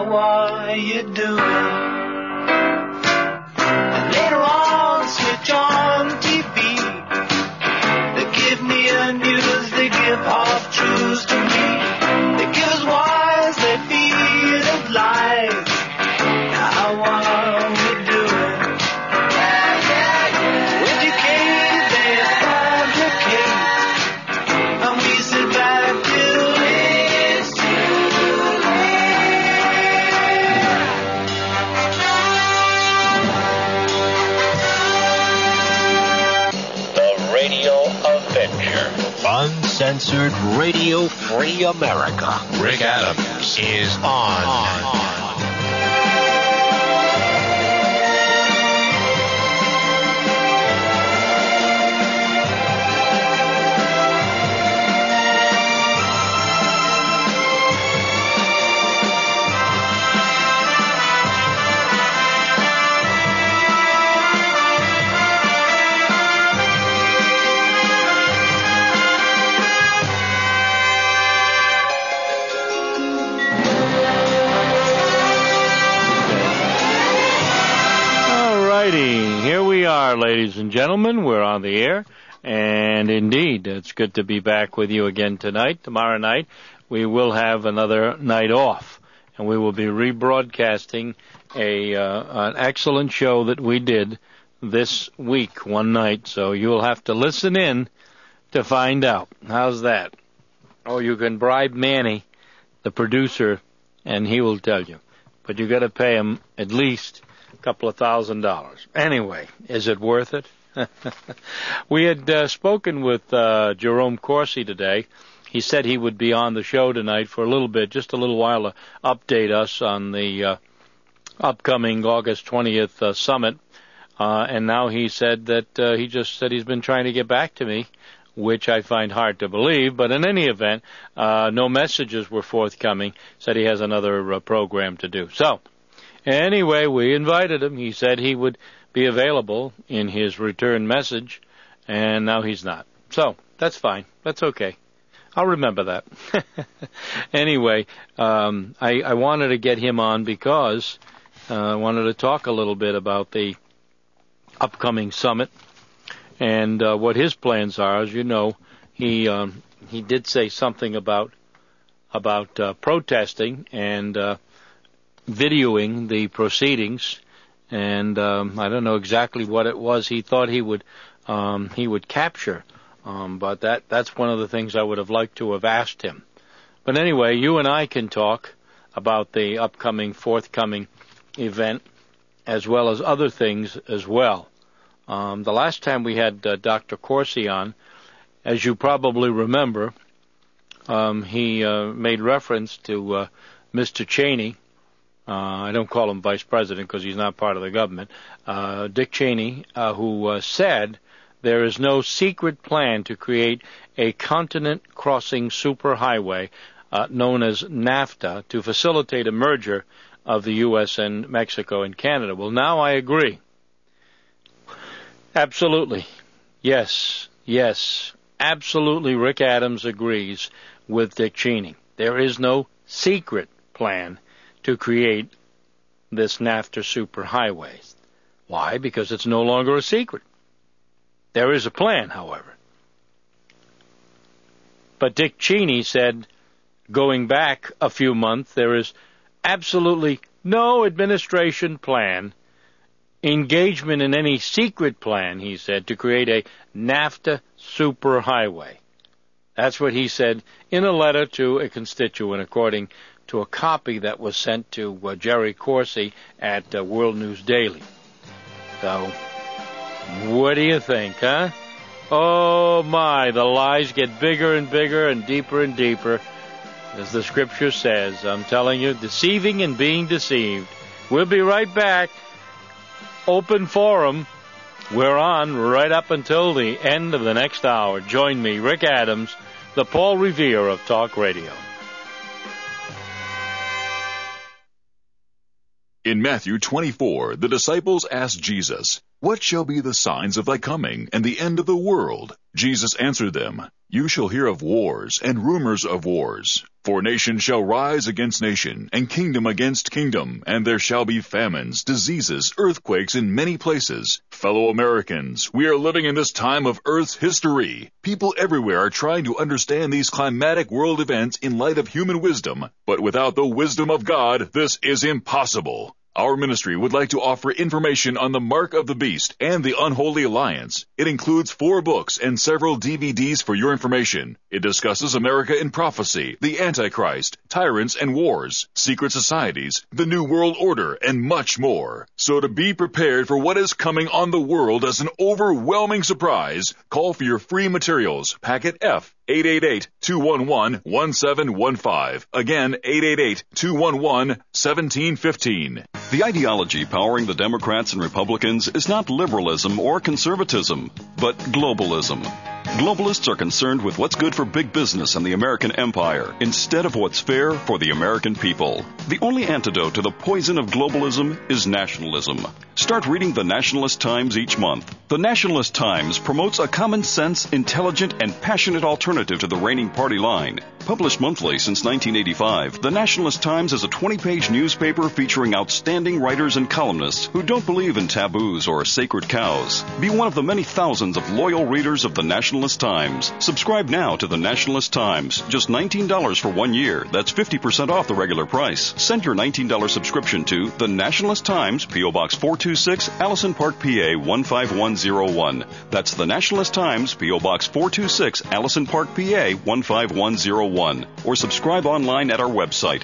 how are you doing? And later on, switch on TV. They give me a news, they give half truths to me. They give us whys, they feed us lies. How are we doing? Educated, they fabricate, and we sit back till it's too late. The Radio Adventure. Uncensored Radio Free America. Rick Adams is on. Here we are, ladies and gentlemen. We're on the air, and indeed, it's good to be back with you again tonight. Tomorrow night, we will have another night off, and we will be rebroadcasting an excellent show that we did this week, one night. So you'll have to listen in to find out. How's that? Oh, you can bribe Manny, the producer, and he will tell you. But you got to pay him at least couple of $1,000. Anyway, is it worth it? We had spoken with Jerome Corsi today. He said he would be on the show tonight for a little bit, just a little while, to update us on the upcoming August 20th summit. And now he said that he just said he's been trying to get back to me, which I find hard to believe. But in any event, no messages were forthcoming. Said he has another program to do. So, anyway, we invited him. He said he would be available in his return message, and now he's not. So, that's fine. That's okay. I'll remember that. Anyway, I wanted to get him on because I wanted to talk a little bit about the upcoming summit and what his plans are. As you know, he did say something about protesting and videoing the proceedings, and I don't know exactly what it was he thought he would capture, but that's one of the things I would have liked to have asked him. But anyway, you and I can talk about the forthcoming event, as well as other things as well. The last time we had Dr. Corsi on, as you probably remember, he made reference to Mr. Cheney. I don't call him vice president because he's not part of the government. Dick Cheney, who said there is no secret plan to create a continent-crossing superhighway known as NAFTA to facilitate a merger of the U.S. and Mexico and Canada. Well, now I agree. Absolutely. Yes. Absolutely, Rick Adams agrees with Dick Cheney. There is no secret plan to create this NAFTA superhighway. Why? Because it's no longer a secret. There is a plan, however. But Dick Cheney said, going back a few months, there is absolutely no administration plan, engagement in any secret plan, he said, to create a NAFTA superhighway. That's what he said in a letter to a constituent, according to a copy that was sent to Jerry Corsi at World News Daily. So, what do you think, huh? Oh my, the lies get bigger and bigger and deeper, as the scripture says. I'm telling you, deceiving and being deceived. We'll be right back. Open forum. We're on right up until the end of the next hour. Join me, Rick Adams, the Paul Revere of Talk Radio. In Matthew 24, the disciples asked Jesus, "What shall be the signs of thy coming and the end of the world?" Jesus answered them, You shall hear of wars and rumors of wars. For nation shall rise against nation, and kingdom against kingdom, and there shall be famines, diseases, earthquakes in many places. Fellow Americans, we are living in this time of Earth's history. People everywhere are trying to understand these climatic world events in light of human wisdom, but without the wisdom of God, this is impossible. Our ministry would like to offer information on the Mark of the Beast and the Unholy Alliance. It includes 4 books and several DVDs for your information. It discusses America in prophecy, the Antichrist, tyrants and wars, secret societies, the New World Order, and much more. So to be prepared for what is coming on the world as an overwhelming surprise, call for your free materials, packet F, 888-211-1715. Again, 888-211-1715. The ideology powering the Democrats and Republicans is not liberalism or conservatism, but globalism. Globalists are concerned with what's good for big business and the American empire, instead of what's fair for the American people. The only antidote to the poison of globalism is nationalism. Start reading the Nationalist Times each month. The Nationalist Times promotes a common sense, intelligent, and passionate alternative to the reigning party line. Published monthly since 1985, the Nationalist Times is a 20-page newspaper featuring outstanding writers and columnists who don't believe in taboos or sacred cows. Be one of the many thousands of loyal readers of the Nationalist Times. Subscribe now to the Nationalist Times. Just $19 for 1 year. That's 50% off the regular price. Send your $19 subscription to the Nationalist Times, P.O. Box 426, Allison Park, PA 15101. That's the Nationalist Times, P.O. Box 426, Allison Park, PA 15101. Or subscribe online at our website,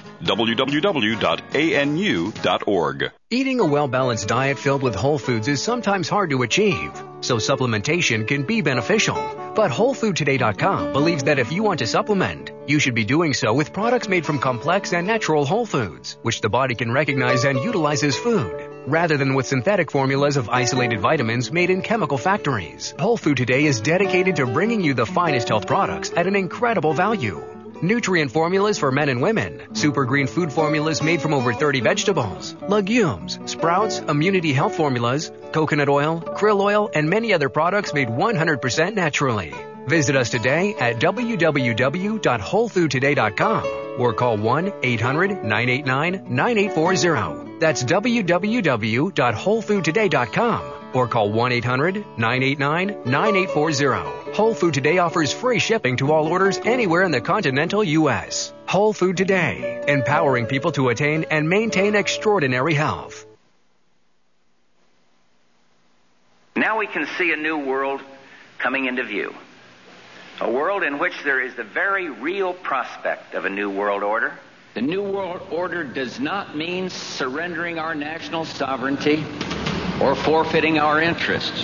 www.anu.org. Eating a well-balanced diet filled with whole foods is sometimes hard to achieve, so supplementation can be beneficial. But WholeFoodToday.com believes that if you want to supplement, you should be doing so with products made from complex and natural whole foods, which the body can recognize and utilize as food, rather than with synthetic formulas of isolated vitamins made in chemical factories. Whole Food Today is dedicated to bringing you the finest health products at an incredible value. Nutrient formulas for men and women, super green food formulas made from over 30 vegetables, legumes, sprouts, immunity health formulas, coconut oil, krill oil, and many other products made 100% naturally. Visit us today at www.wholefoodtoday.com or call 1-800-989-9840. That's www.wholefoodtoday.com. Or call 1-800-989-9840. Whole Food Today offers free shipping to all orders anywhere in the continental U.S. Whole Food Today, empowering people to attain and maintain extraordinary health. Now we can see a new world coming into view. A world in which there is the very real prospect of a new world order. The new world order does not mean surrendering our national sovereignty or forfeiting our interests.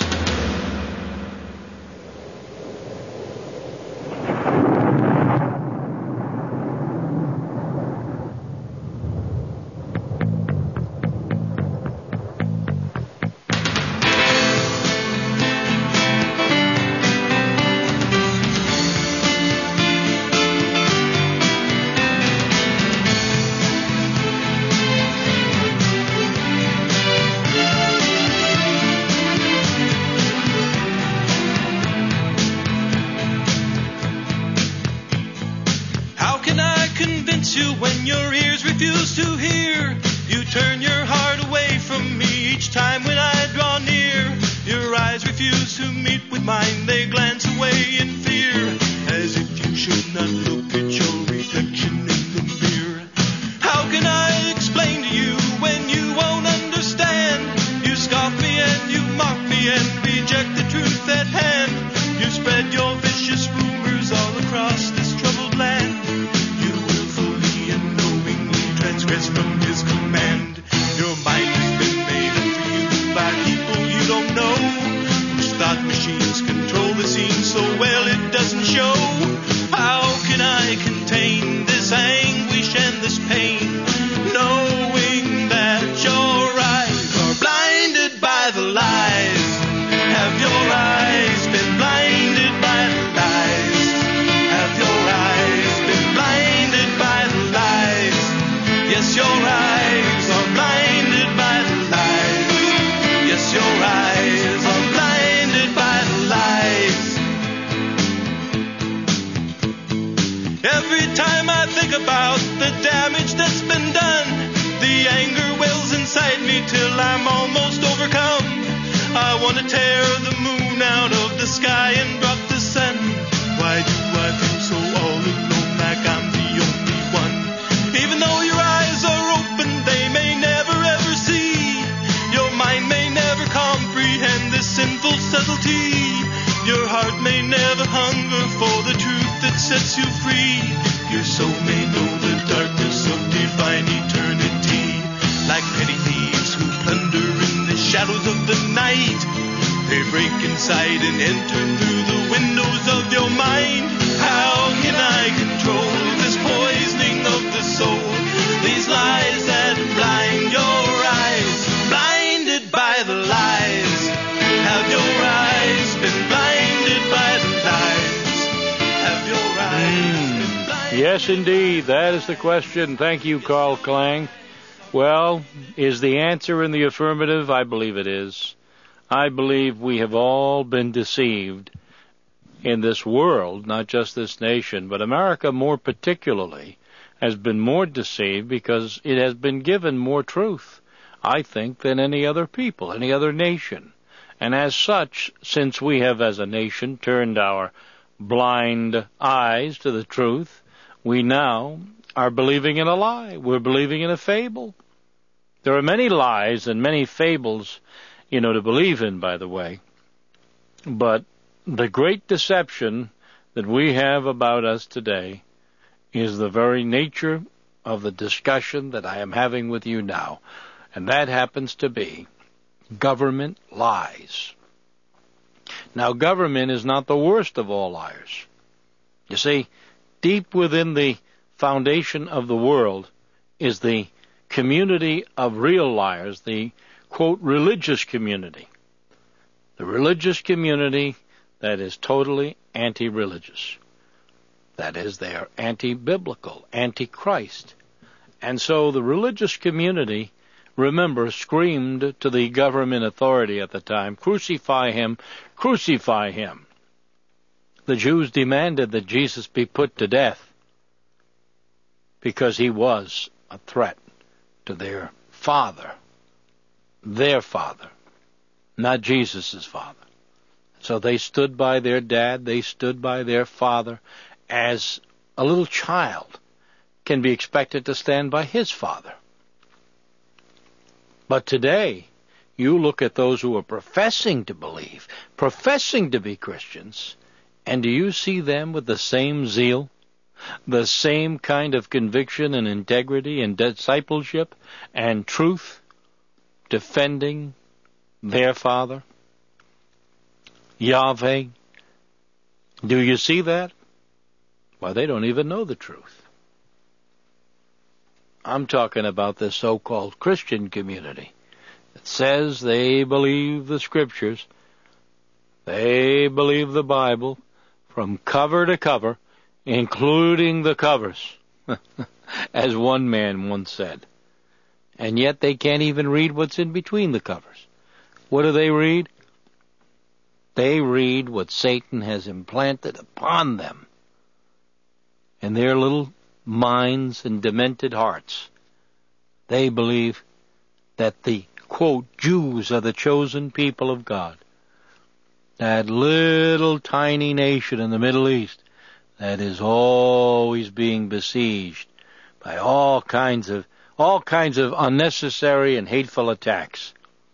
eternity. Your heart may never hunger for the truth that sets you free. Your soul may know the darkness of divine eternity. Like petty thieves who plunder in the shadows of the night, they break inside and enter through the windows of your mind. How can I control this poisoning of the soul? These lies that blind your eyes, blinded by the lies. Have your eyes been blinded by the lies? Have your eyes been blinded? Yes, indeed. That is the question. Thank you, Carl Klang. Well, is the answer in the affirmative? I believe it is. I believe we have all been deceived in this world, not just this nation, but America more particularly has been more deceived because it has been given more truth, I think, than any other people, any other nation. And as such, since we have as a nation turned our blind eyes to the truth, we now are believing in a lie. We're believing in a fable. There are many lies and many fables, to believe in, by the way. But the great deception that we have about us today is the very nature of the discussion that I am having with you now. And that happens to be government lies. Now, government is not the worst of all liars. You see, deep within the foundation of the world is the community of real liars, the, quote, religious community. The religious community that is totally anti-religious. That is, they are anti-biblical, anti-Christ. And so the religious community, remember, screamed to the government authority at the time, "Crucify him, crucify him." The Jews demanded that Jesus be put to death because he was a threat to their father, not Jesus' father. So they stood by their dad, they stood by their father, as a little child can be expected to stand by his father. But today, you look at those who are professing to believe, professing to be Christians, and do you see them with the same zeal, the same kind of conviction and integrity and discipleship and truth, defending their Father, Yahweh? Do you see that? Well, they don't even know the truth. I'm talking about this so-called Christian community that says they believe the Scriptures, they believe the Bible from cover to cover, including the covers, as one man once said. And yet they can't even read what's in between the covers. What do they read? They read what Satan has implanted upon them in their little minds and demented hearts. They believe that the, quote, Jews are the chosen people of God. That little tiny nation in the Middle East that is always being besieged by all kinds of unnecessary and hateful attacks.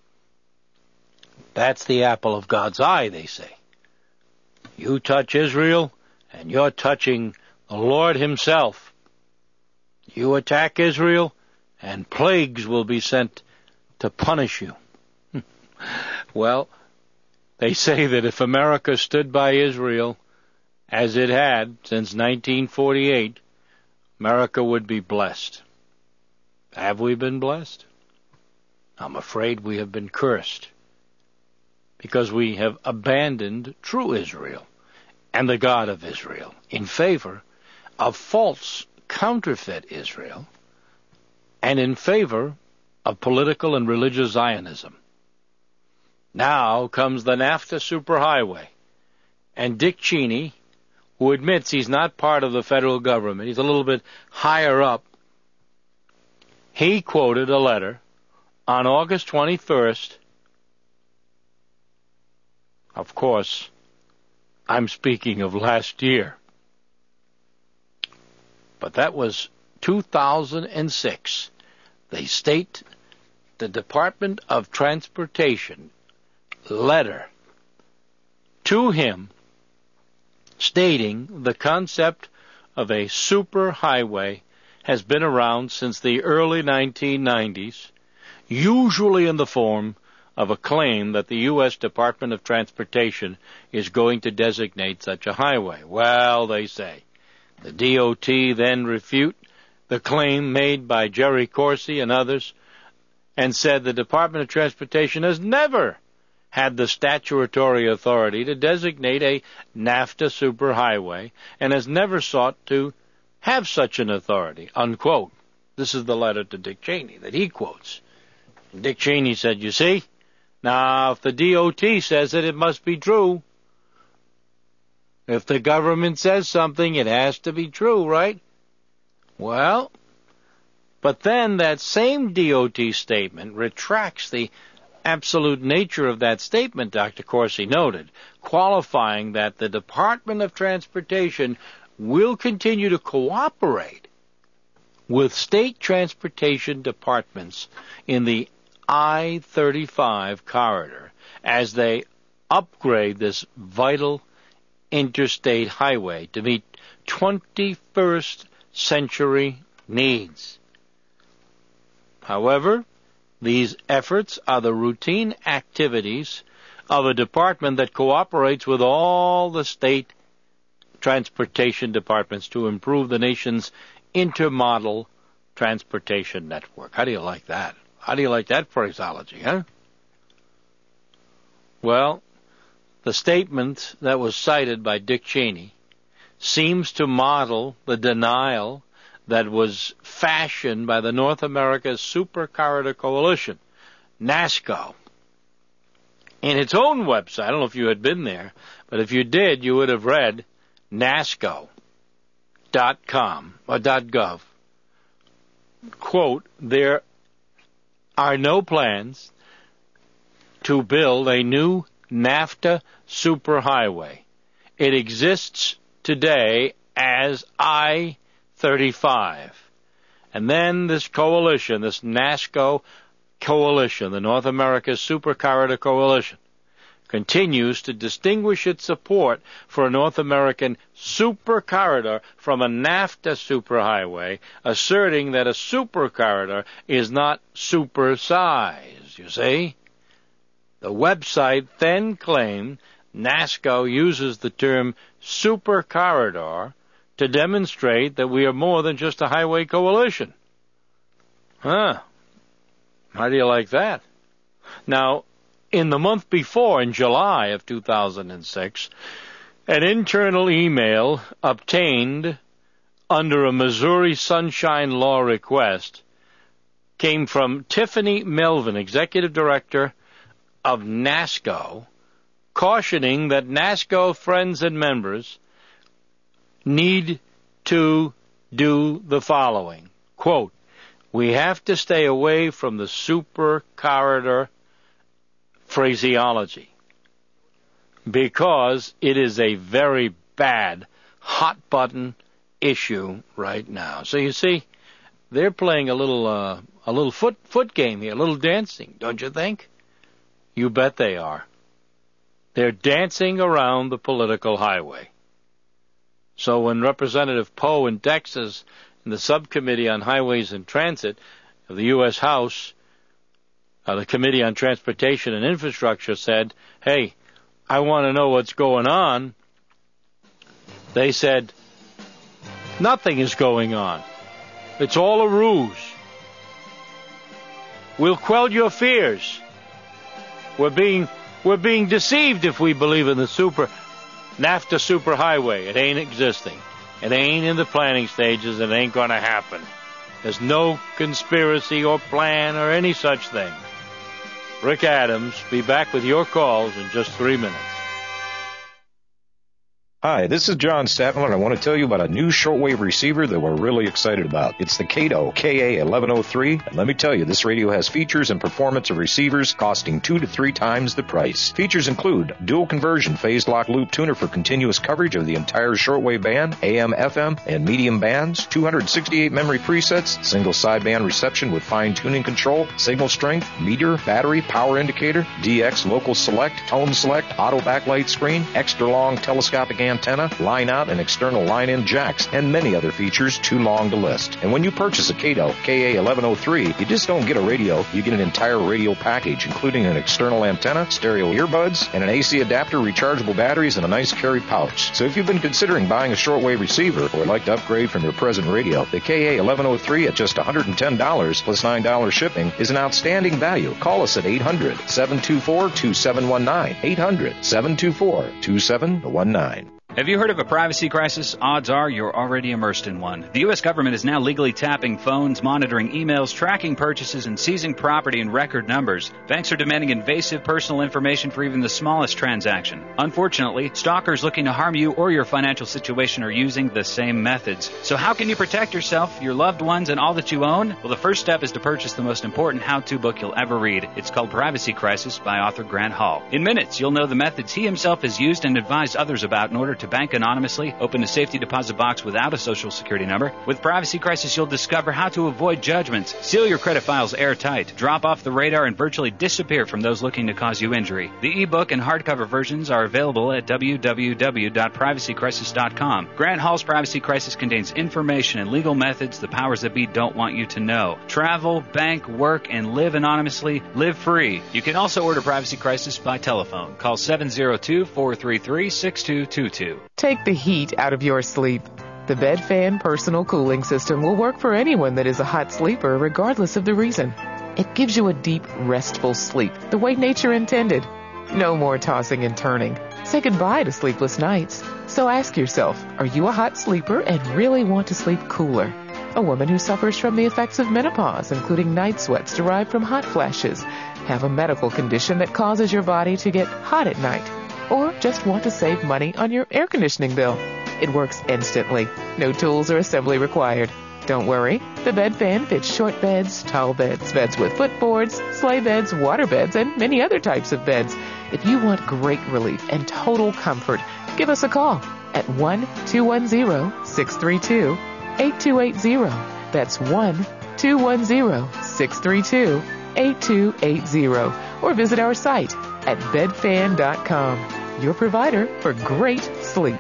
That's the apple of God's eye, they say. You touch Israel, and you're touching the Lord himself. You attack Israel, and plagues will be sent to punish you. Well, they say that if America stood by Israel, as it had since 1948, America would be blessed. Have we been blessed? I'm afraid we have been cursed, because we have abandoned true Israel and the God of Israel in favor of false counterfeit Israel and in favor of political and religious Zionism. Now comes the NAFTA superhighway, and Dick Cheney, who admits he's not part of the federal government, he's a little bit higher up, he quoted a letter on August 21st. Of course, I'm speaking of last year. But that was 2006. The Department of Transportation letter to him stating the concept of a superhighway has been around since the early 1990s, usually in the form of a claim that the U.S. Department of Transportation is going to designate such a highway. Well, they say. The DOT then refute the claim made by Jerry Corsi and others and said the Department of Transportation has never had the statutory authority to designate a NAFTA superhighway and has never sought to have such an authority, unquote. This is the letter to Dick Cheney that he quotes. And Dick Cheney said, you see, now if the DOT says it must be true. If the government says something, it has to be true, right? Well, but then that same DOT statement retracts the absolute nature of that statement, Dr. Corsi noted, qualifying that the Department of Transportation will continue to cooperate with state transportation departments in the I-35 corridor as they upgrade this vital interstate highway to meet 21st century needs. However, these efforts are the routine activities of a department that cooperates with all the state transportation departments to improve the nation's intermodal transportation network. How do you like that? How do you like that phraseology, huh? Well, the statement that was cited by Dick Cheney seems to model the denial that was fashioned by the North America Super Corridor Coalition, NASCO. In its own website, I don't know if you had been there, but if you did, you would have read NASCO.com or .gov. Quote, there are no plans to build a new NAFTA superhighway. It exists today as I-35. And then this coalition, this NASCO coalition, the North America Super Corridor Coalition, continues to distinguish its support for a North American super corridor from a NAFTA superhighway, asserting that a super corridor is not super-sized, you see? The website then claimed NASCO uses the term super corridor to demonstrate that we are more than just a highway coalition. Huh. How do you like that? Now, in the month before, in July of 2006, an internal email obtained under a Missouri Sunshine Law request came from Tiffany Melvin, Executive Director of NASCO, cautioning that NASCO friends and members need to do the following. Quote, we have to stay away from the super corridor phraseology because it is a very bad hot button issue right now. So you see, they're playing a little foot game here, a little dancing, don't you think? You bet they are. They're dancing around the political highway. So when Representative Poe in Texas in the Subcommittee on Highways and Transit of the U.S. House, the Committee on Transportation and Infrastructure said, hey, I want to know what's going on, they said, nothing is going on. It's all a ruse. We'll quell your fears. We're being deceived if we believe in the NAFTA superhighway. It ain't existing. It ain't in the planning stages. It ain't going to happen. There's no conspiracy or plan or any such thing. Rick Adams, be back with your calls in just 3 minutes. Hi, this is John Statler, and I want to tell you about a new shortwave receiver that we're really excited about. It's the Kato KA1103, and let me tell you, this radio has features and performance of receivers costing 2 to 3 times the price. Features include dual conversion phase lock loop tuner for continuous coverage of the entire shortwave band, AM, FM, and medium bands, 268 memory presets, single sideband reception with fine tuning control, signal strength, meter, battery, power indicator, DX local select, tone select, auto backlight screen, extra long telescopic antenna, line out and external line in jacks, and many other features too long to list. And when you purchase a Kato KA1103, you just don't get a radio, you get an entire radio package, including an external antenna, stereo earbuds, and an AC adapter, rechargeable batteries, and a nice carry pouch. So if you've been considering buying a shortwave receiver or would like to upgrade from your present radio, the KA1103 at just $110 plus $9 shipping is an outstanding value. Call us at 800-724-2719. 800-724-2719. Have you heard of a privacy crisis? Odds are you're already immersed in one. The U.S. government is now legally tapping phones, monitoring emails, tracking purchases, and seizing property in record numbers. Banks are demanding invasive personal information for even the smallest transaction. Unfortunately, stalkers looking to harm you or your financial situation are using the same methods. So how can you protect yourself, your loved ones, and all that you own? Well, the first step is to purchase the most important how-to book you'll ever read. It's called Privacy Crisis by author Grant Hall. In minutes, you'll know the methods he himself has used and advised others about in order to bank anonymously, open a safety deposit box without a social security number. With Privacy Crisis, you'll discover how to avoid judgments, seal your credit files airtight, drop off the radar, and virtually disappear from those looking to cause you injury. The ebook and hardcover versions are available at www.privacycrisis.com. Grant Hall's Privacy Crisis contains information and legal methods the powers that be don't want you to know. Travel, bank, work, and live anonymously. Live free. You can also order Privacy Crisis by telephone. Call 702-433-6222. Take the heat out of your sleep. The Bed Fan Personal Cooling System will work for anyone that is a hot sleeper, regardless of the reason. It gives you a deep, restful sleep, the way nature intended. No more tossing and turning. Say goodbye to sleepless nights. So ask yourself, are you a hot sleeper and really want to sleep cooler? A woman who suffers from the effects of menopause, including night sweats derived from hot flashes, have a medical condition that causes your body to get hot at night, or just want to save money on your air conditioning bill. It works instantly. No tools or assembly required. Don't worry. The Bed Fan fits short beds, tall beds, beds with footboards, sleigh beds, water beds, and many other types of beds. If you want great relief and total comfort, give us a call at 1-210-632-8280. That's 1-210-632-8280. Or visit our site at bedfan.com. Your provider for great sleep.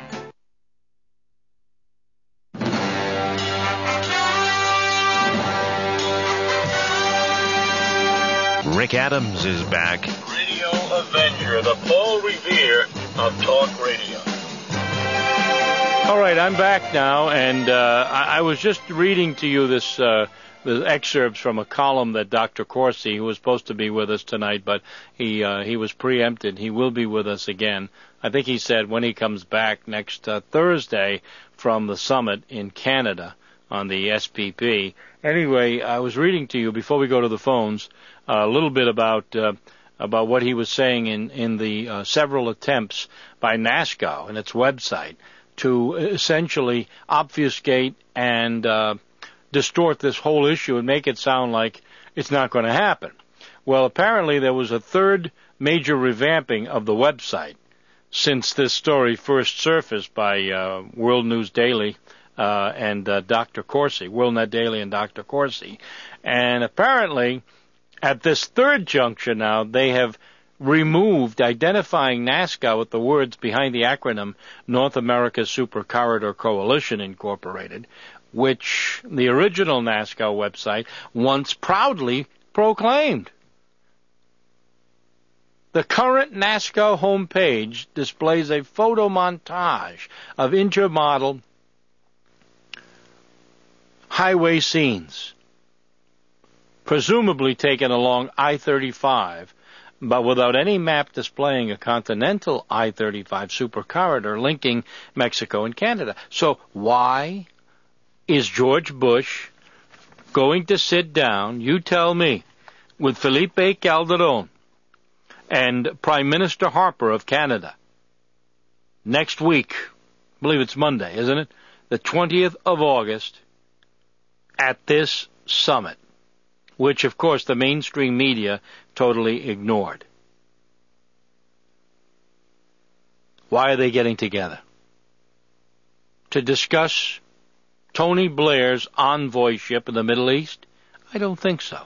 Rick Adams is back. Radio Avenger, the Paul Revere of talk radio. All right, I'm back now, and I was just reading to you the excerpts from a column that Dr. Corsi, who was supposed to be with us tonight, but he was preempted. He will be with us again. I think he said when he comes back next Thursday from the summit in Canada on the SPP. Anyway, I was reading to you before we go to the phones a little bit about what he was saying in the several attempts by NASCO and its website to essentially obfuscate and distort this whole issue and make it sound like it's not going to happen. Well, apparently there was a third major revamping of the website since this story first surfaced by World News Daily and Dr. Corsi, WorldNet Daily and Dr. Corsi. And apparently at this third juncture now, they have removed identifying NASCO with the words behind the acronym North America Super Corridor Coalition Incorporated, which the original NASCO website once proudly proclaimed. The current NASCO homepage displays a photo montage of intermodal highway scenes, presumably taken along I-35, but without any map displaying a continental I-35 super corridor linking Mexico and Canada. So why is George Bush going to sit down, you tell me, with Felipe Calderon and Prime Minister Harper of Canada next week I believe it's Monday, isn't it? The 20th of August at this summit, which, of course, the mainstream media totally ignored. Why are they getting together? To discuss Tony Blair's envoyship in the Middle East? I don't think so.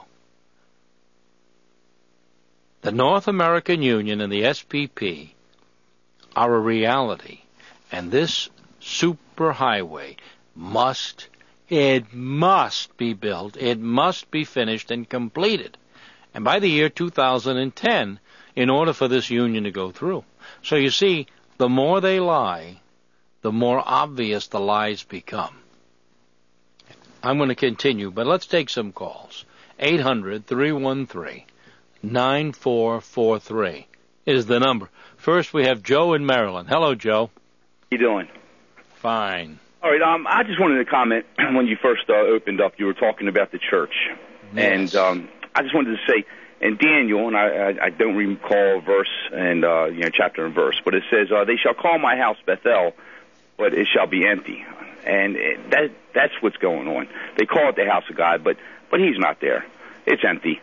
The North American Union and the SPP are a reality, and this superhighway must be built, it must be finished and completed, and by the year 2010, in order for this union to go through. So you see, the more they lie, the more obvious the lies become. I'm going to continue, but let's take some calls. 800-313-9443 is the number. First, we have Joe in Maryland. Hello, Joe. How you doing? Fine. All right, I just wanted to comment when you first opened up, you were talking about the church. Yes. And I just wanted to say, in Daniel, and I don't recall verse and chapter and verse, but it says, they shall call my house Bethel, but it shall be empty. And that's what's going on. They call it the house of God, but he's not there. It's empty.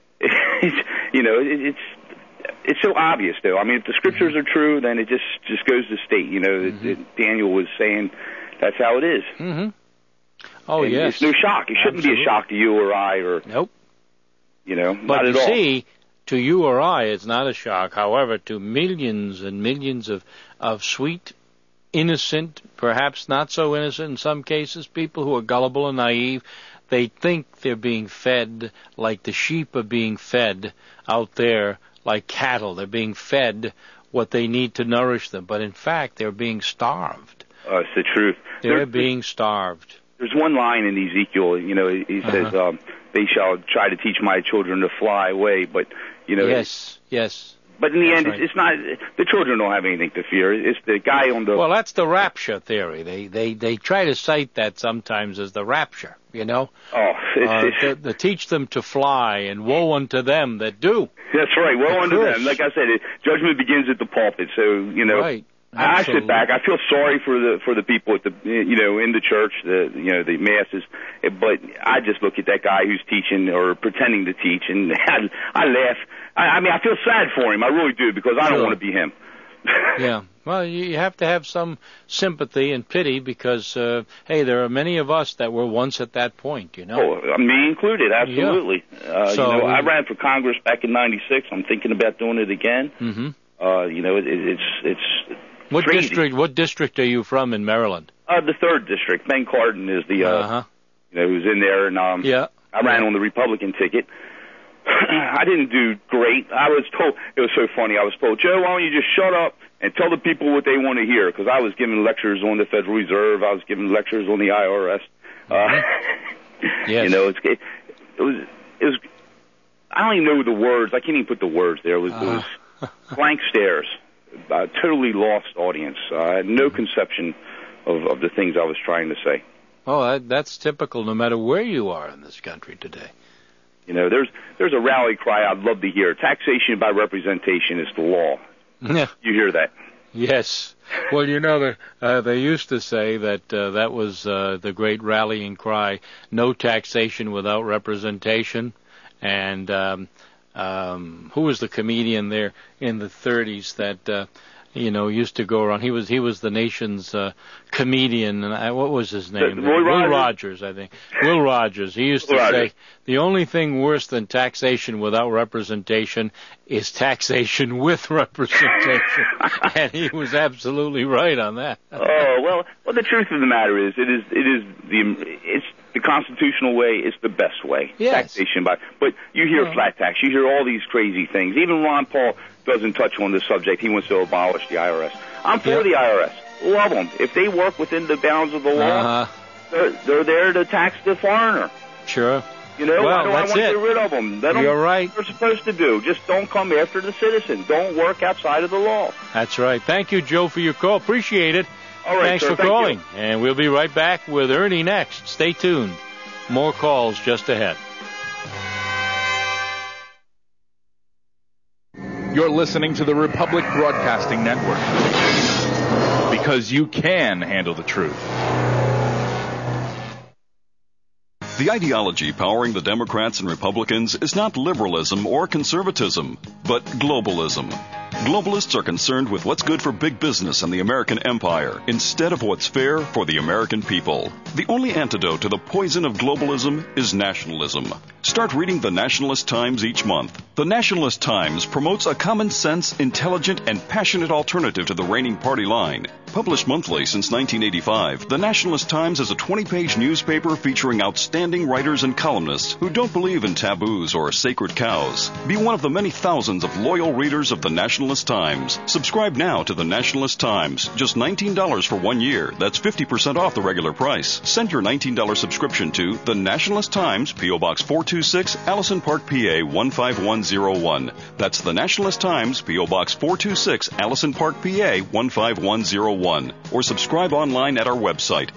It's so obvious, though. I mean, if the scriptures are true, then it just goes to state, Daniel was saying that's how it is. Mm-hmm. Oh, and yes. It's no shock. It shouldn't be a shock to you or I or... Nope. Not but at you all. See, to you or I, it's not a shock. However, to millions and millions of sweet, innocent, perhaps not so innocent in some cases, people who are gullible and naive, they think they're being fed like the sheep are being fed out there like cattle. They're being fed what they need to nourish them. But in fact, they're being starved. It's the truth. They're being starved. There's one line in Ezekiel, he says, they shall try to teach my children to fly away, but, Yes. But in the end, right. It's not, the children don't have anything to fear. It's the guy on the... Well, that's the rapture theory. They try to cite that sometimes as the rapture, Oh, to teach them to fly, and woe unto them that do. That's right, woe unto them. Like I said, judgment begins at the pulpit, so, Right. I sit back. I feel sorry for the people at the in the church, the masses, but I just look at that guy who's teaching or pretending to teach, and I laugh. I mean, I feel sad for him. I really do, because I don't want to be him. Yeah. Well, you have to have some sympathy and pity because, hey, there are many of us that were once at that point, Oh, me included, absolutely. Yeah. I ran for Congress back in '96. I'm thinking about doing it again. Mm-hmm. It's What crazy. district? What district are you from in Maryland? The 3rd district. Ben Cardin is the who's in there, and I ran on the Republican ticket. I didn't do great. I was told, it was so funny. I was told, Joe, why don't you just shut up and tell the people what they want to hear? Because I was giving lectures on the Federal Reserve. I was giving lectures on the IRS. Yes. It was. I don't even know the words. I can't even put the words there. It was blank stares. Totally lost audience. I had no conception of the things I was trying to say. Oh, that's typical no matter where you are in this country today. There's a rally cry I'd love to hear. Taxation by representation is the law. Yeah. You hear that? Yes. Well, they used to say that that was the great rallying cry, no taxation without representation. And who was the comedian there in the 30s that used to go around? He was the nation's comedian, and what was his name? Will Rogers, I think. Will Rogers. He used to say the only thing worse than taxation without representation is taxation with representation, and he was absolutely right on that. Oh well, the truth of the matter is, it's the constitutional way. It's the best way. Yes. Taxation but you hear flat tax. You hear all these crazy things. Even Ron Paul doesn't touch on this subject. He wants to abolish the IRS. I'm for the IRS. Love them. If they work within the bounds of the law, they're there to tax the foreigner. Sure. Well, I want to get rid of them. You're right. What they're supposed to do. Just don't come after the citizen. Don't work outside of the law. That's right. Thank you, Joe, for your call. Appreciate it. All right, Thanks sir. for calling. And we'll be right back with Ernie next. Stay tuned. More calls just ahead. You're listening to the Republic Broadcasting Network. because you can handle the truth. The ideology powering the Democrats and Republicans is not liberalism or conservatism, but globalism. Globalists are concerned with what's good for big business and the American empire instead of what's fair for the American people. The only antidote to the poison of globalism is nationalism. Start reading the Nationalist Times each month. The Nationalist Times promotes a common sense, intelligent, and passionate alternative to the reigning party line. Published monthly since 1985, the Nationalist Times is a 20-page newspaper featuring outstanding writers and columnists who don't believe in taboos or sacred cows. Be one of the many thousands of loyal readers of the Nationalist Times. Subscribe now to the Nationalist Times. Just $19 for 1 year. That's 50% off the regular price. Send your $19 subscription to the Nationalist Times, P.O. Box 426, Allison Park, PA 15101. That's the Nationalist Times, P.O. Box 426, Allison Park, PA 15101. Or subscribe online at our website,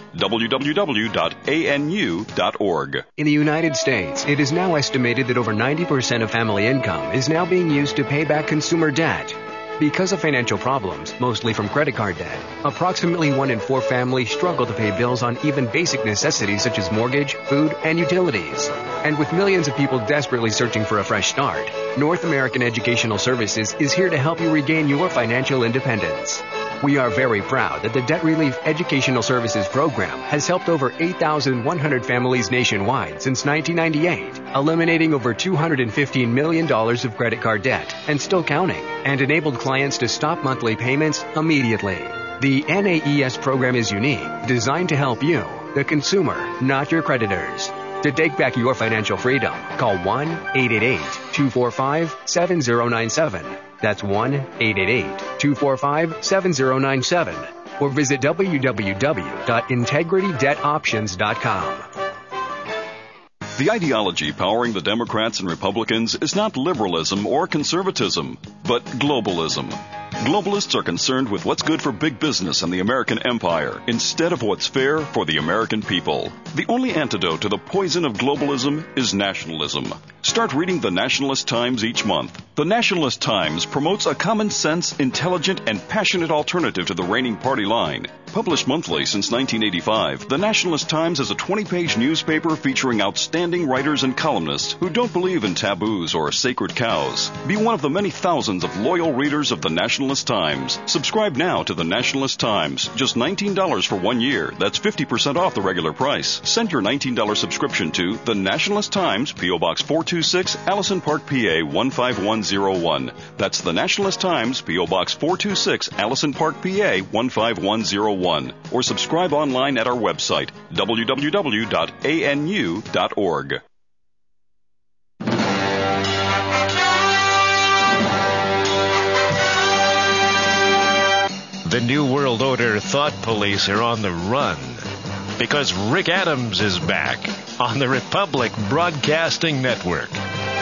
www.anu.org. In the United States, it is now estimated that over 90% of family income is now being used to pay back consumer debt. Because of financial problems, mostly from credit card debt, approximately 1 in 4 families struggle to pay bills on even basic necessities such as mortgage, food, and utilities. And with millions of people desperately searching for a fresh start, North American Educational Services is here to help you regain your financial independence. We are very proud that the Debt Relief Educational Services Program has helped over 8,100 families nationwide since 1998, eliminating over $215 million of credit card debt and still counting, and enabled clients to stop monthly payments immediately. The NAES program is unique, designed to help you, the consumer, not your creditors. To take back your financial freedom, call 1-888-245-7097. That's 1-888-245-7097. Or visit www.integritydebtoptions.com. The ideology powering the Democrats and Republicans is not liberalism or conservatism, but globalism. Globalists are concerned with what's good for big business and the American empire instead of what's fair for the American people. The only antidote to the poison of globalism is nationalism. Start reading the Nationalist Times each month. The Nationalist Times promotes a common sense, intelligent, and passionate alternative to the reigning party line. Published monthly since 1985, the Nationalist Times is a 20-page newspaper featuring outstanding writers and columnists who don't believe in taboos or sacred cows. Be one of the many thousands of loyal readers of the Nationalist Times. Subscribe now to the Nationalist Times. Just $19 for 1 year. That's 50% off the regular price. Send your $19 subscription to the Nationalist Times, P.O. Box 426, Allison Park, PA 15101. That's the Nationalist Times, P.O. Box 426, Allison Park, PA 15101. Or subscribe online at our website, www.anu.org. The New World Order thought police are on the run because Rick Adams is back on the Republic Broadcasting Network.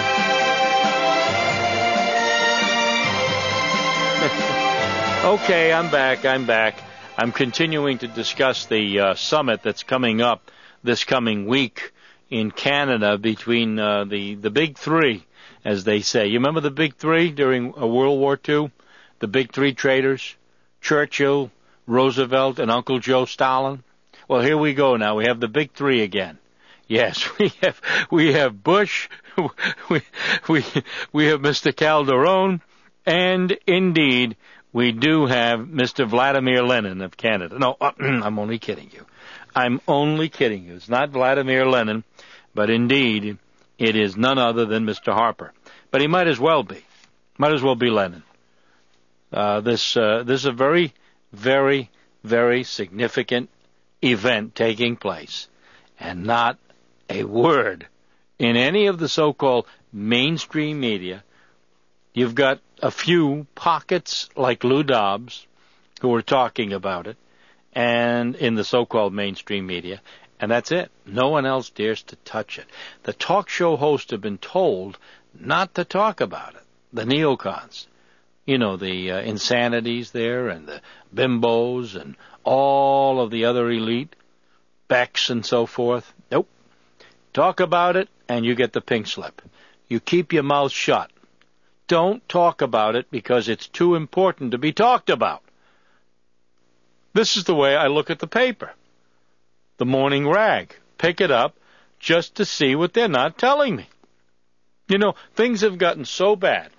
Okay, I'm back. I'm continuing to discuss the summit that's coming up this coming week in Canada between the big three, as they say. You remember the big three during World War II? The big three traitors? Churchill, Roosevelt, and Uncle Joe Stalin? Well, here we go now. We have the big three again. Yes, we have Bush, we have Mr. Calderon, and indeed we do have Mr. Vladimir Lenin of Canada. No, I'm only kidding you. It's not Vladimir Lenin, but indeed it is none other than Mr. Harper. But he might as well be. Might as well be Lenin. This is a very, very, very significant event taking place, and not a word in any of the so-called mainstream media. You've got a few pockets like Lou Dobbs who are talking about it, and in the so-called mainstream media, and that's it. No one else dares to touch it. The talk show hosts have been told not to talk about it. The neocons. You know, the insanities there, and the bimbos, and all of the other elite, Becks and so forth. Nope. Talk about it, and you get the pink slip. You keep your mouth shut. Don't talk about it because it's too important to be talked about. This is the way I look at the paper. The Morning Rag. Pick it up just to see what they're not telling me. You know, things have gotten so bad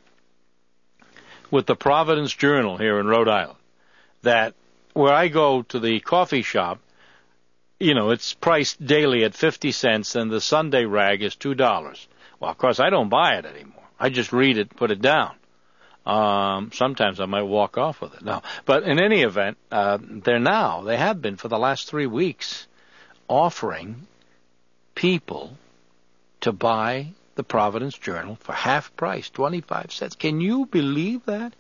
with the Providence Journal here in Rhode Island that where I go to the coffee shop, you know, it's priced daily at 50 cents and the Sunday Rag is $2. Well, of course, I don't buy it anymore. I just read it, put it down. Sometimes I might walk off with it. No. But in any event, they have been for the last 3 weeks offering people to buy the Providence Journal for half price, 25 cents. Can you believe that?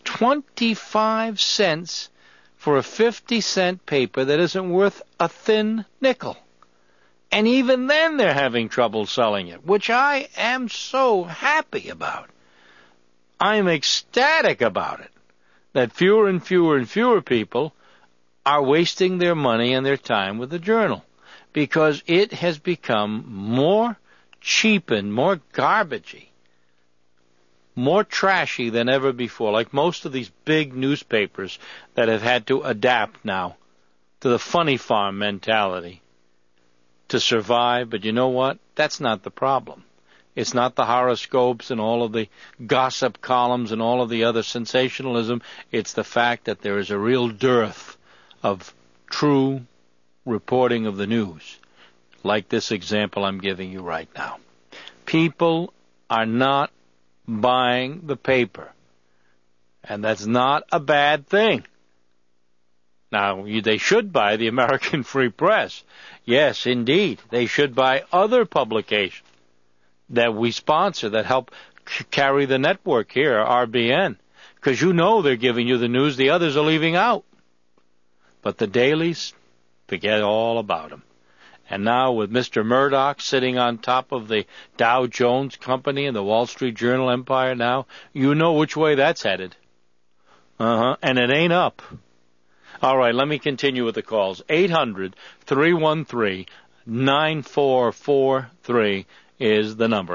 25 cents for a 50-cent paper that isn't worth a thin nickel. And even then they're having trouble selling it, which I am so happy about. I'm ecstatic about it, that fewer and fewer and fewer people are wasting their money and their time with the Journal, because it has become more cheapened, more garbagey, more trashy than ever before, like most of these big newspapers that have had to adapt now to the funny farm mentality to survive. But you know what? That's not the problem. It's not the horoscopes and all of the gossip columns and all of the other sensationalism. It's the fact that there is a real dearth of true reporting of the news, like this example I'm giving you right now. People are not buying the paper, and that's not a bad thing. Now, they should buy the American Free Press. Yes, indeed. They should buy other publications that we sponsor that help carry the network here, RBN, because you know they're giving you the news the others are leaving out. But the dailies, forget all about them. And now with Mr. Murdoch sitting on top of the Dow Jones Company and the Wall Street Journal empire now, you know which way that's headed. And it ain't up. All right, let me continue with the calls. 800-313-9443 is the number.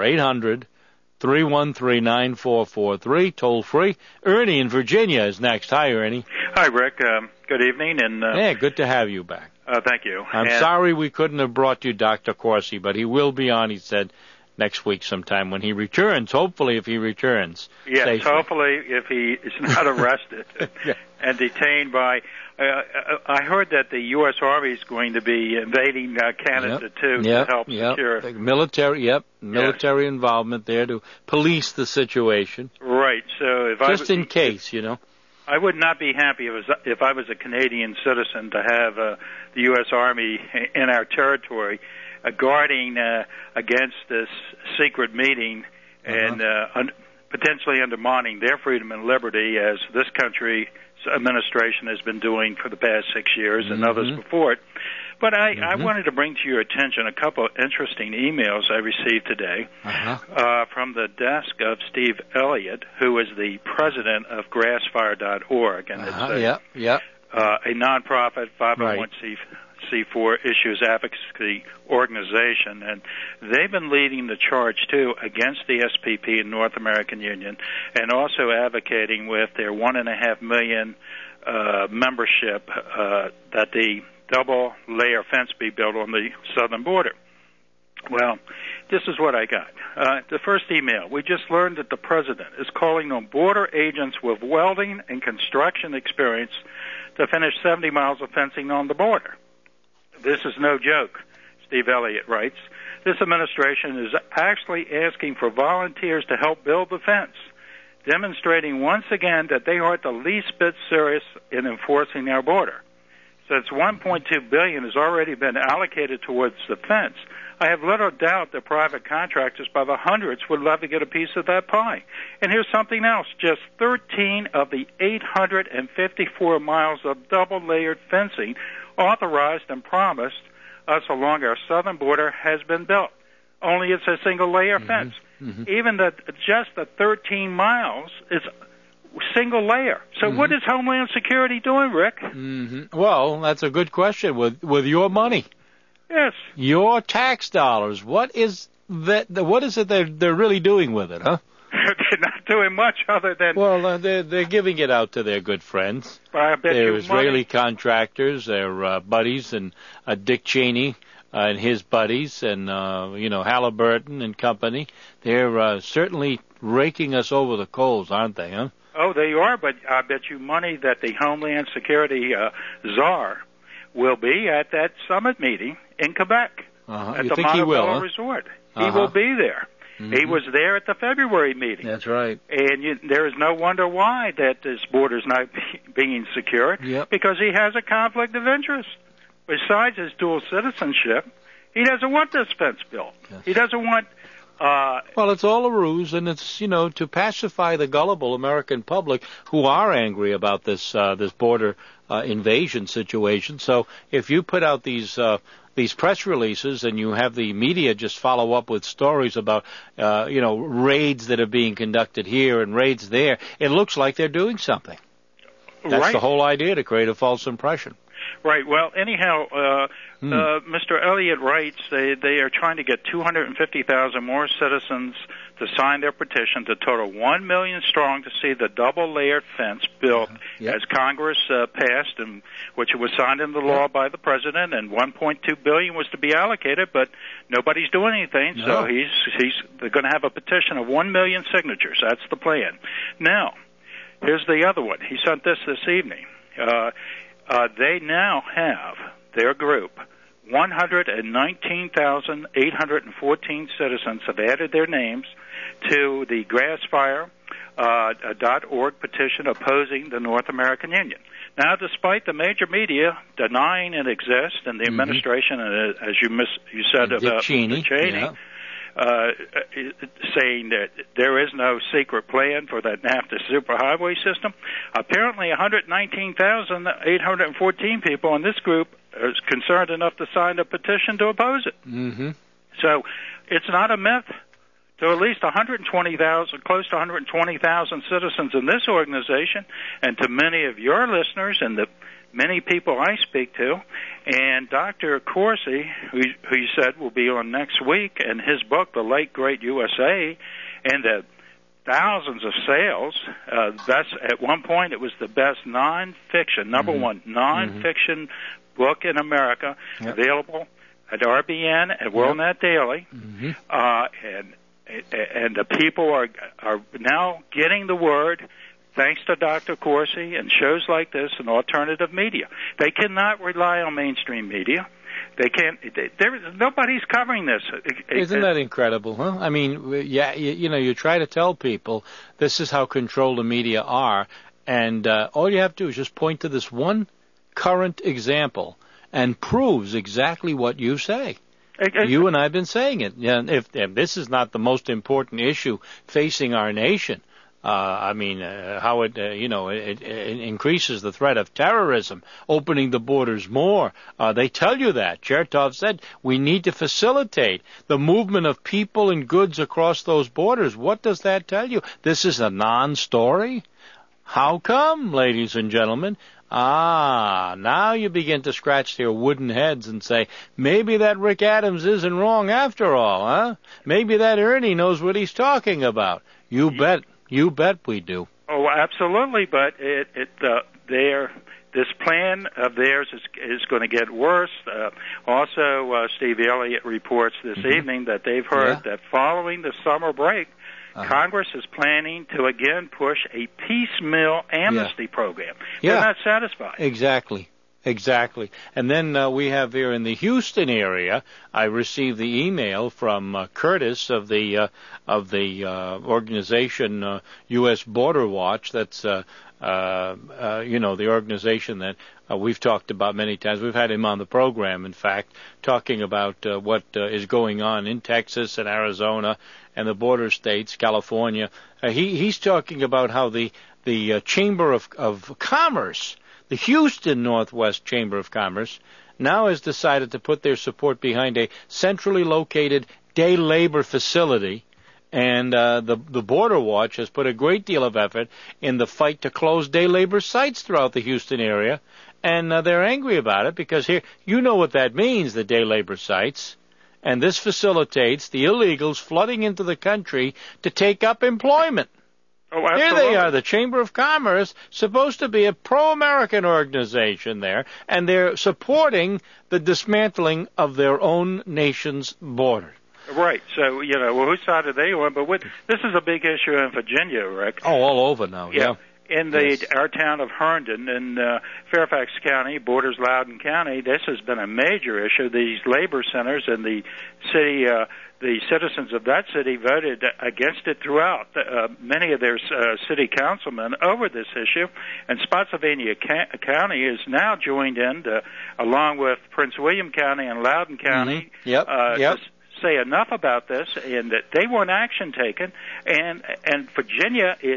800-313-9443, toll free. Ernie in Virginia is next. Hi, Ernie. Hi, Rick. Good evening. Yeah, good to have you back. Thank you. I'm sorry we couldn't have brought you Dr. Corsi, but he will be on, he said, next week sometime when he returns, hopefully if he returns. Yes, safely. Hopefully if he is not arrested and detained by... I heard that the U.S. Army is going to be invading Canada, too, to help secure... Military involvement there to police the situation. Right, so if Just in case, you know. I would not be happy if I was a Canadian citizen to have the U.S. Army in our territory guarding against this secret meeting and potentially undermining their freedom and liberty, as this country's administration has been doing for the past 6 years and others before it. But I wanted to bring to your attention a couple of interesting emails I received today from the desk of Steve Elliott, who is the president of Grassfire.org, and it's a nonprofit 501c4 issues advocacy organization, and they've been leading the charge too against the SPP and North American Union, and also advocating with their 1.5 million membership that the double-layer fence be built on the southern border. Well, this is what I got. The first email, we just learned that the president is calling on border agents with welding and construction experience to finish 70 miles of fencing on the border. This is no joke, Steve Elliott writes. This administration is actually asking for volunteers to help build the fence, demonstrating once again that they aren't the least bit serious in enforcing our border. Since $1.2 billion has already been allocated towards the fence, I have little doubt that private contractors by the hundreds would love to get a piece of that pie. And here's something else. Just 13 of the 854 miles of double-layered fencing authorized and promised us along our southern border has been built. Only it's a single-layer fence. Even just the 13 miles is single layer. So what is Homeland Security doing, Rick? Well, that's a good question. With your money, yes, your tax dollars, what is that? What is it they're really doing with it, huh? They're not doing much other than... Well, they're giving it out to their good friends. I bet they're you Israeli money. contractors, they're buddies, and Dick Cheney and his buddies, and Halliburton and company. They're certainly raking us over the coals, aren't they, huh? Oh, they are, but I bet you money that the Homeland Security czar will be at that summit meeting in Quebec at You the think he will, Montebello huh? Resort. He will be there. He was there at the February meeting. That's right. And there is no wonder why that this border's not being secured, because he has a conflict of interest. Besides his dual citizenship, he doesn't want this fence built. Yes. He doesn't want... well, it's all a ruse, and it's, to pacify the gullible American public who are angry about this border invasion situation. So if you put out these press releases and you have the media just follow up with stories about, raids that are being conducted here and raids there, it looks like they're doing something. That's Right. the whole idea, to create a false impression. Right. Well, anyhow, Mr. Elliott writes they are trying to get 250,000 more citizens to sign their petition to total 1 million strong to see the double-layered fence built as Congress passed, and which was signed into law by the president, and $1.2 billion was to be allocated, but nobody's doing anything. No. So they're going to have a petition of 1 million signatures. That's the plan. Now, here's the other one. He sent this evening. They now have, their group, 119,814 citizens have added their names to the grassfire.org petition opposing the North American Union. Now, despite the major media denying it exists, and the administration, as you said Dick about Cheney, Cheney, saying that there is no secret plan for that NAFTA superhighway system. Apparently 119,814 people in this group are concerned enough to sign a petition to oppose it. Mm-hmm. So it's not a myth. To at least 120,000, close to 120,000 citizens in this organization, and to many of your listeners and the many people I speak to, and Dr. Corsi, who you said will be on next week, and his book, The Late Great USA, and the thousands of sales. At one point, it was the best nonfiction, number one nonfiction book in America, available at RBN, at WorldNet Daily, and the people are now getting the word, thanks to Dr. Corsi and shows like this and alternative media. They cannot rely on mainstream media. They can't. Nobody's covering this. Isn't that incredible, huh? I mean, you try to tell people this is how controlled the media are, and all you have to do is just point to this one current example and proves exactly what you say. You and I have been saying it. If this is not the most important issue facing our nation, how it increases the threat of terrorism, opening the borders more. They tell you that. Chertoff said we need to facilitate the movement of people and goods across those borders. What does that tell you? This is a non-story? How come, ladies and gentlemen? Now you begin to scratch their wooden heads and say, maybe that Rick Adams isn't wrong after all, huh? Maybe that Ernie knows what he's talking about. You bet we do. Oh, absolutely, but this plan of theirs is going to get worse. Also, Steve Elliott reports this evening that they've heard that following the summer break, Congress is planning to again push a piecemeal amnesty program. They're not satisfied. Exactly. And then we have here in the Houston area, I received the email from Curtis of the organization U.S. Border Watch. That's the organization that we've talked about many times. We've had him on the program, in fact, talking about what is going on in Texas and Arizona and the border states, California. He's talking about how the Chamber of Commerce, the Houston Northwest Chamber of Commerce, now has decided to put their support behind a centrally located day labor facility. And the Border Watch has put a great deal of effort in the fight to close day labor sites throughout the Houston area. And they're angry about it because here, you know what that means, the day labor sites. And this facilitates the illegals flooding into the country to take up employment. Oh, Here absolutely. they are, the Chamber of Commerce, supposed to be a pro-American organization there, and they're supporting the dismantling of their own nation's border. Right. So, well, whose side are they on? But this is a big issue in Virginia, Rick. Oh, all over now, yeah. In our town of Herndon in Fairfax County, borders Loudoun County, this has been a major issue. These labor centers in the city, the citizens of that city voted against it throughout. Many of their city councilmen over this issue, and Spotsylvania County is now joined in, along with Prince William County and Loudoun County, to say enough about this, and that they want action taken, and Virginia is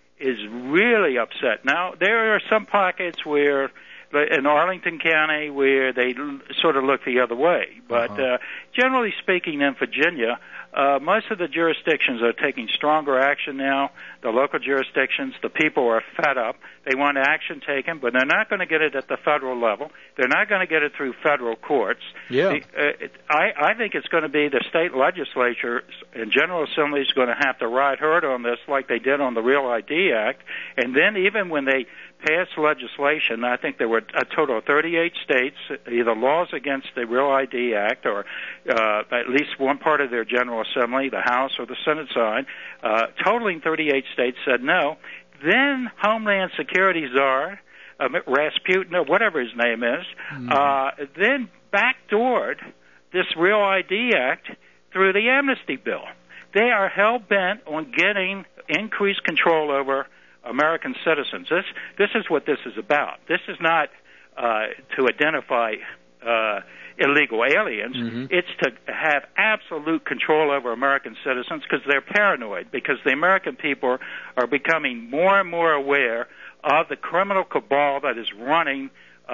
really upset. Now, there are some pockets where, in Arlington County, where they sort of look the other way. But generally speaking, in Virginia, most of the jurisdictions are taking stronger action now. The local jurisdictions, the people are fed up. They want action taken, but they're not going to get it at the federal level. They're not going to get it through federal courts. Yeah. I think it's going to be the state legislature and General Assembly is going to have to ride herd on this like they did on the Real ID Act. And then even when they passed legislation, I think there were a total of 38 states, either laws against the Real ID Act or at least one part of their General Assembly, the House or the Senate side, totaling 38 states said no. Then Homeland Security Czar, Rasputin, or whatever his name is, then backdoored this Real ID Act through the amnesty bill. They are hell-bent on getting increased control over American citizens. This is what this is about. This is not to identify illegal aliens. It's to have absolute control over American citizens because they're paranoid, because the American people are becoming more and more aware of the criminal cabal that is running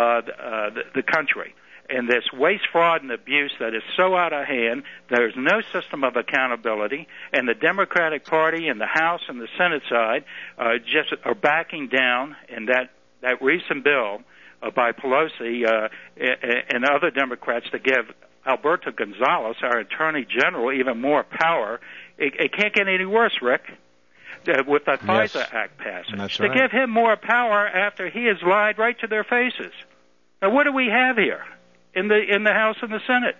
the country. And this waste, fraud, and abuse that is so out of hand, there's no system of accountability, and the Democratic Party and the House and the Senate side just are backing down, and that recent bill by Pelosi and other Democrats to give Alberto Gonzales, our Attorney General, even more power. It can't get any worse, Rick, with the FISA Act passing. That's to give him more power after he has lied right to their faces. Now, what do we have here in the House and the Senate?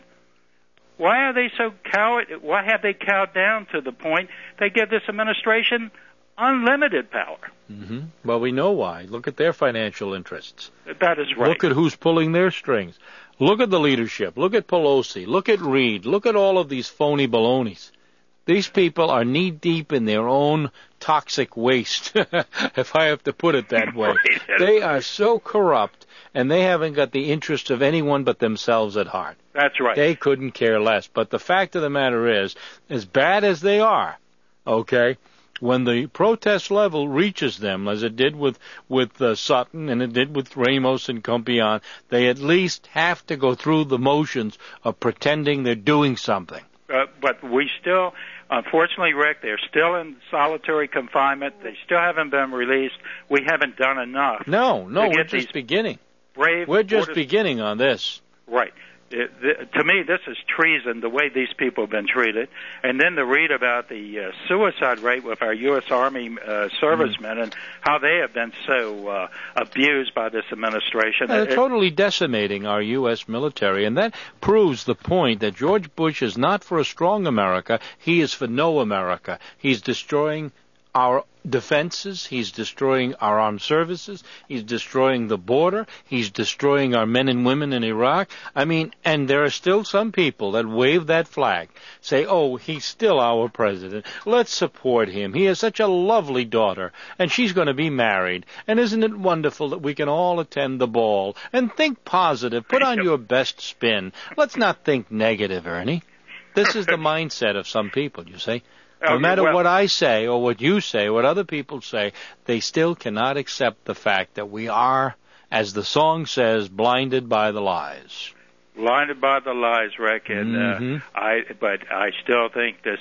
Why are they so cowed? Why have they cowed down to the point they give this administration unlimited power? Well, we know why. Look at their financial interests. That is right. Look at who's pulling their strings. Look at the leadership. Look at Pelosi. Look at Reid. Look at all of these phony balonies. These people are knee-deep in their own toxic waste, if I have to put it that way. They are so corrupt, and they haven't got the interest of anyone but themselves at heart. That's right. They couldn't care less. But the fact of the matter is, as bad as they are, okay, when the protest level reaches them, as it did with Sutton and it did with Ramos and Compion, they at least have to go through the motions of pretending they're doing something. But we still, unfortunately, Rick, they're still in solitary confinement. They still haven't been released. We haven't done enough. No, we're just beginning. We're just beginning on this. Right. To me, this is treason, the way these people have been treated. And then to read about the suicide rate with our U.S. Army servicemen and how they have been so abused by this administration. They're totally decimating our U.S. military, and that proves the point that George Bush is not for a strong America. He is for no America. He's destroying our defenses, he's destroying our armed services, he's destroying the border, he's destroying our men and women in Iraq. I mean, and there are still some people that wave that flag, say, oh, he's still our president, let's support him, he has such a lovely daughter, and she's going to be married, and isn't it wonderful that we can all attend the ball, and think positive, put on your best spin, let's not think negative, Ernie. This is the mindset of some people, you see. No matter what I say or what you say or what other people say, they still cannot accept the fact that we are, as the song says, blinded by the lies. Blinded by the lies, Rick, and but I still think this is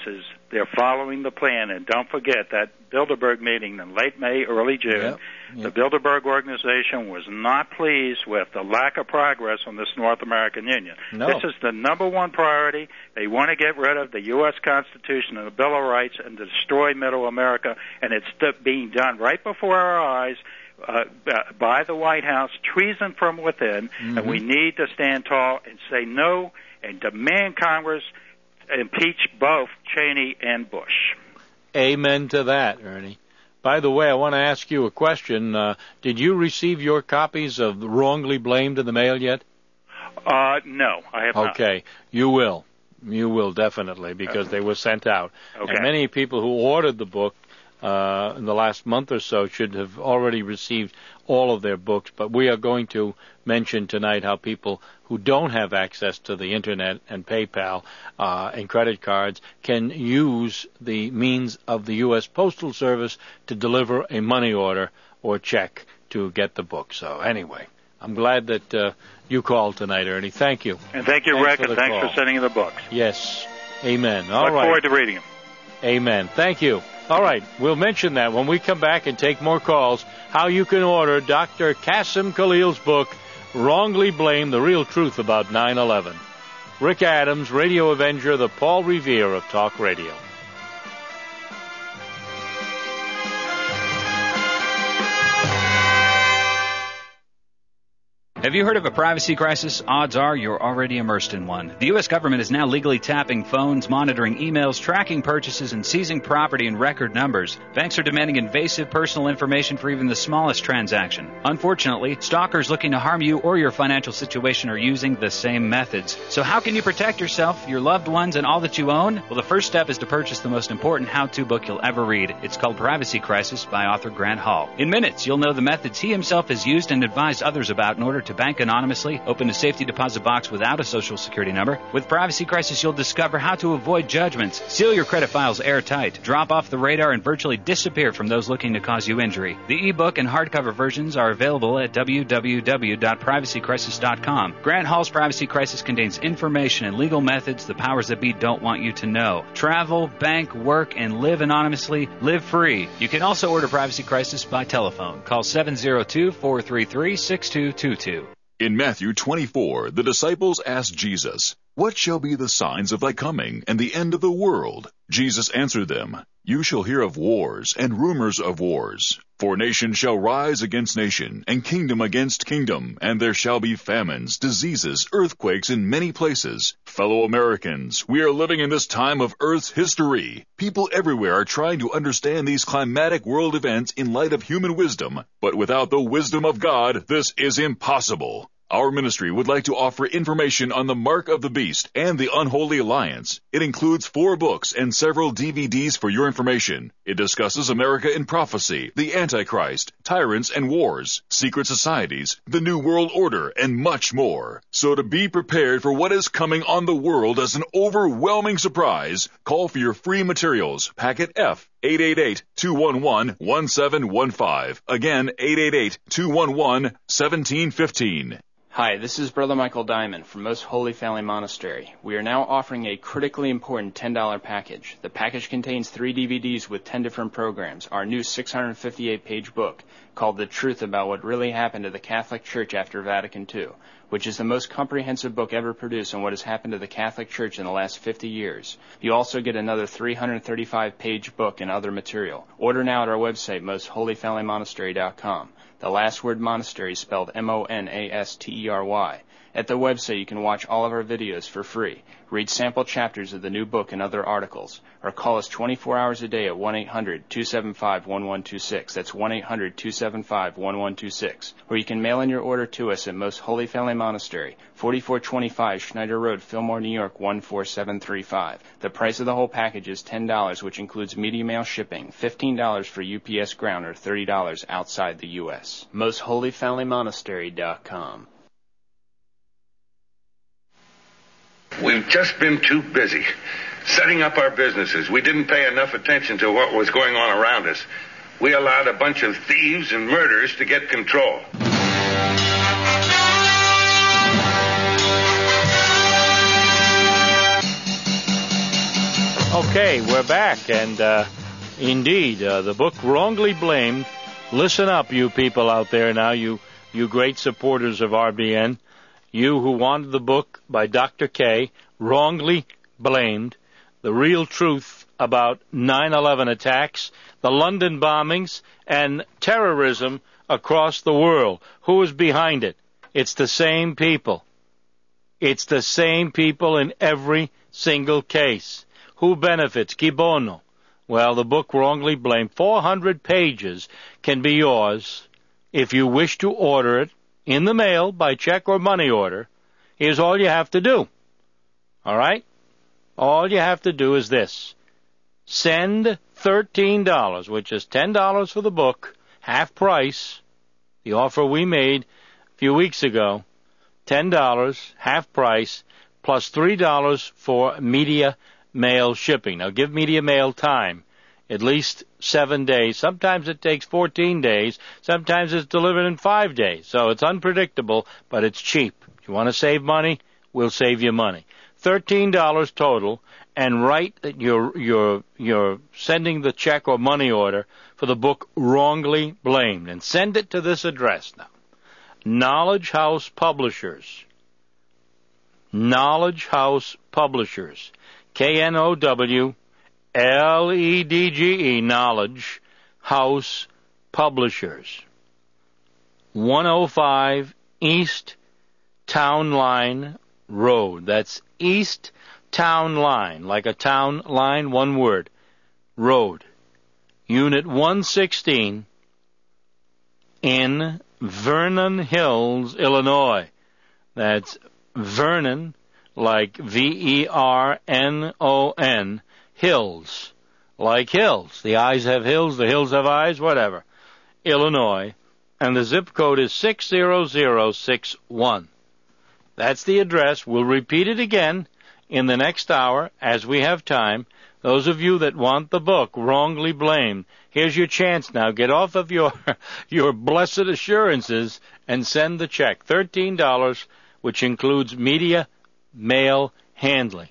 They're following the plan, and don't forget that Bilderberg meeting in late May, early June. The Bilderberg Organization was not pleased with the lack of progress on this North American Union. No. This is the number one priority. They want to get rid of the U.S. Constitution and the Bill of Rights and destroy Middle America, and it's being done right before our eyes by the White House, treason from within, and we need to stand tall and say no and demand Congress impeach both Cheney and Bush. Amen to that, Ernie. By the way, I want to ask you a question. Did you receive your copies of Wrongly Blamed in the mail yet? No, I have not. Okay, you will. You will, definitely, because they were sent out. Okay. And many people who ordered the book in the last month or so should have already received all of their books. But we are going to mention tonight how people who don't have access to the Internet and PayPal and credit cards can use the means of the U.S. Postal Service to deliver a money order or check to get the book. So anyway, I'm glad that you called tonight, Ernie. Thank you. And thank you, Rick, and thanks for sending the books. Yes. Amen. All right. Look forward to reading them. Amen. Thank you. All right. We'll mention that when we come back and take more calls, how you can order Dr. Qasim Khalil's book, Wrongly Blamed, The Real Truth About 9/11. Rick Adams, Radio Avenger, the Paul Revere of Talk Radio. Have you heard of a privacy crisis? Odds are you're already immersed in one. The U.S. government is now legally tapping phones, monitoring emails, tracking purchases, and seizing property in record numbers. Banks are demanding invasive personal information for even the smallest transaction. Unfortunately, stalkers looking to harm you or your financial situation are using the same methods. So how can you protect yourself, your loved ones, and all that you own? Well, the first step is to purchase the most important how-to book you'll ever read. It's called Privacy Crisis by author Grant Hall. In minutes, you'll know the methods he himself has used and advised others about in order to bank anonymously, open a safety deposit box without a social security number. With Privacy Crisis, you'll discover how to avoid judgments, seal your credit files airtight, drop off the radar, and virtually disappear from those looking to cause you injury. The ebook and hardcover versions are available at www.privacycrisis.com. Grant Hall's Privacy Crisis contains information and legal methods the powers that be don't want you to know. Travel, bank, work, and live anonymously. Live free. You can also order Privacy Crisis by telephone. Call 702-433-6222. In Matthew 24, the disciples asked Jesus, "What shall be the signs of thy coming and the end of the world?" Jesus answered them, "You shall hear of wars and rumors of wars. For nation shall rise against nation, and kingdom against kingdom, and there shall be famines, diseases, earthquakes in many places. Fellow Americans, we are living in this time of Earth's history. People everywhere are trying to understand these climatic world events in light of human wisdom, but without the wisdom of God, this is impossible. Our ministry would like to offer information on the Mark of the Beast and the Unholy Alliance. It includes 4 books and several DVDs for your information. It discusses America in prophecy, the Antichrist, tyrants and wars, secret societies, the New World Order, and much more. So to be prepared for what is coming on the world as an overwhelming surprise, call for your free materials, packet F, 888-211-1715. Again, 888-211-1715. Hi, this is Brother Michael Diamond from Most Holy Family Monastery. We are now offering a critically important $10 package. The package contains 3 DVDs with 10 different programs, our new 658-page book called The Truth About What Really Happened to the Catholic Church After Vatican II, which is the most comprehensive book ever produced on what has happened to the Catholic Church in the last 50 years. You also get another 335-page book and other material. Order now at our website, mostholyfamilymonastery.com. The last word monastery is spelled M-O-N-A-S-T-E-R-Y. At the website, you can watch all of our videos for free, read sample chapters of the new book and other articles, or call us 24 hours a day at 1-800-275-1126. That's 1-800-275-1126. Or you can mail in your order to us at Most Holy Family Monastery, 4425 Schneider Road, Fillmore, New York, 14735. The price of the whole package is $10, which includes media mail shipping, $15 for UPS ground, or $30 outside the U.S. MostHolyFamilyMonastery.com. We've just been too busy setting up our businesses. We didn't pay enough attention to what was going on around us. We allowed a bunch of thieves and murderers to get control. Okay, we're back, and indeed, the book Wrongly Blamed. Listen up, you people out there now, you great supporters of RBN, you who wanted the book by Dr. K, Wrongly Blamed, the real truth about 9/11 attacks, the London bombings, and terrorism across the world. Who is behind it? It's the same people. It's the same people in every single case. Who benefits? Chi bono? Well, the book Wrongly Blamed, 400 pages, can be yours if you wish to order it in the mail by check or money order. Here's all you have to do. All right? All you have to do is this. Send $13, which is $10 for the book, half price, the offer we made a few weeks ago, $10, half price, plus $3 for media mail shipping. Now, give media mail time, at least 7 days. Sometimes it takes 14 days. Sometimes it's delivered in 5 days. So it's unpredictable, but it's cheap. If you want to save money, we'll save you money. $13 total, and write that you're sending the check or money order for the book Wrongly Blamed, and send it to this address now. Knowledge House Publishers. Knowledge House Publishers. KNOWLEDGE, Knowledge House Publishers. 105 East Town Line Road. That's East Town Line, like a town line, one word. Road. Unit 116 in Vernon Hills, Illinois. That's Vernon, like Vernon, Hills, like hills. The eyes have hills, the hills have eyes, whatever. Illinois. And the zip code is 60061. That's the address. We'll repeat it again in the next hour as we have time. Those of you that want the book, Wrongly Blamed, here's your chance now. Get off of your blessed assurances and send the check. $13, which includes media mail handling.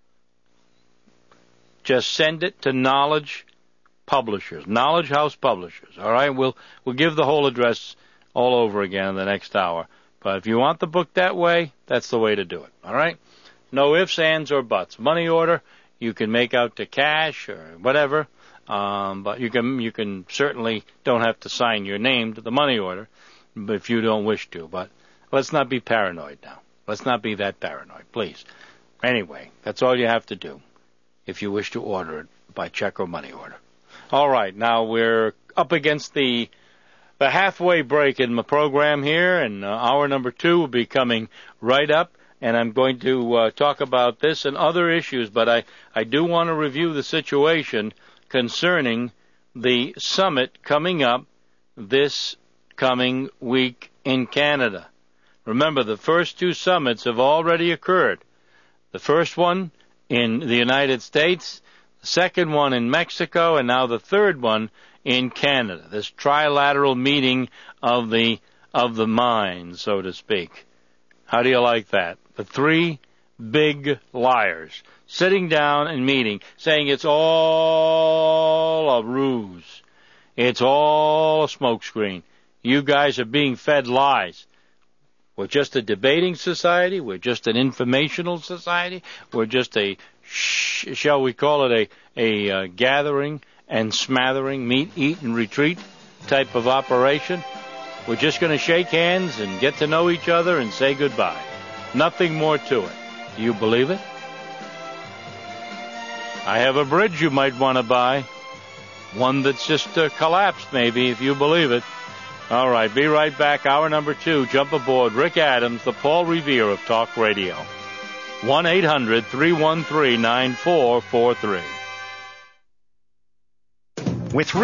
Just send it to Knowledge Publishers, Knowledge House Publishers. All right, we'll give the whole address all over again in the next hour. But if you want the book that way, that's the way to do it. All right? No ifs, ands, or buts. Money order, you can make out to cash or whatever, but you can certainly don't have to sign your name to the money order if you don't wish to. But let's not be paranoid now. Let's not be that paranoid, please. Anyway, that's all you have to do if you wish to order it by check or money order. All right, now we're up against the halfway break in my program here, and hour number 2 will be coming right up, and I'm going to talk about this and other issues, but I do want to review the situation concerning the summit coming up this coming week in Canada. Remember, the first 2 summits have already occurred. The first one in the United States, the second one in Mexico, and now the third one in Canada. This trilateral meeting of the minds, so to speak. How do you like that? The 3 big liars sitting down and meeting, saying it's all a ruse. It's all a smokescreen. You guys are being fed lies. We're just a debating society. We're just an informational society. We're just a, shall we call it a gathering and smattering, meet, eat, and retreat type of operation. We're just going to shake hands and get to know each other and say goodbye. Nothing more to it. Do you believe it? I have a bridge you might want to buy. One that's just collapsed, maybe, if you believe it. All right, be right back. Hour number 2. Jump aboard. Rick Adams, the Paul Revere of Talk Radio. 1-800-313-9443. With